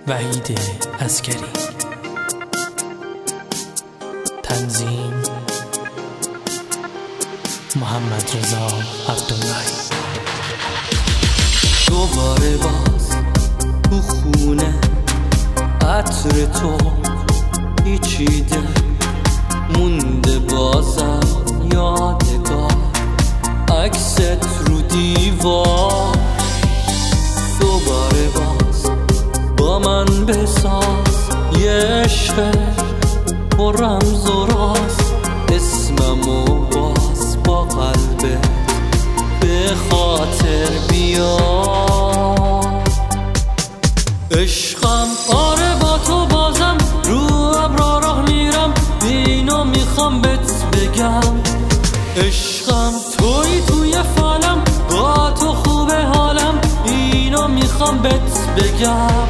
وحید عسکری. تنظیم محمد رضا عبداللهی. دوباره باز تو خونه عطر تو پیچیده مونده، بازم یادگار عکست رو دیوار. دوباره باز با من بساز یه عشق با رمز و راز، اسممو باز با قلبت به خاطر بیار. عشقم آره با تو بازم رو ابرا راه میرم، اینو میخوام بهت بگم. عشقم توی توی فالم، با تو خوبه حالم، اینو میخوام بهت بگم.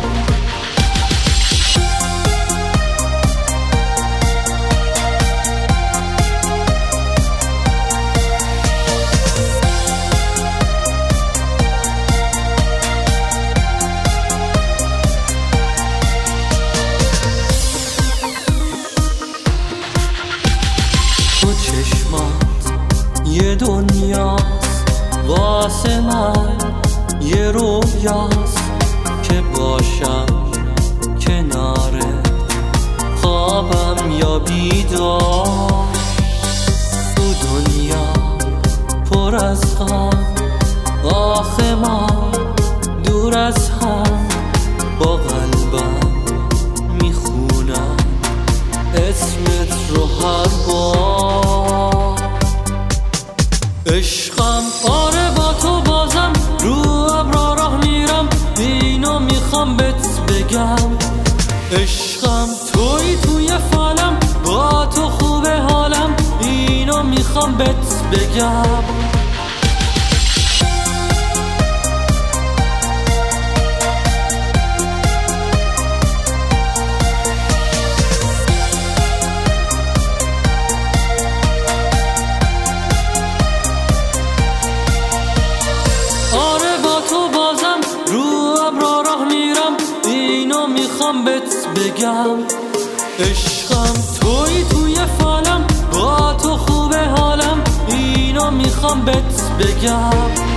یه دنیاست واسه من، یه رویاست که باشم کنارت، خوابم یا بیدار. تو دنیا پر از غم، آخه ما دور از هم، با قلبم میخونم اسمت رو هر بار. عشقم آره با تو بازم رو ابرا راه میرم، اینو میخوام بهت بگم. عشقم توی توی فالم، با تو خوبه حالم، اینو میخوام بهت بگم. میخوام بهت بگم. عشقم توی توی فالم، با تو خوبه حالم، اینو میخوام بهت بگم.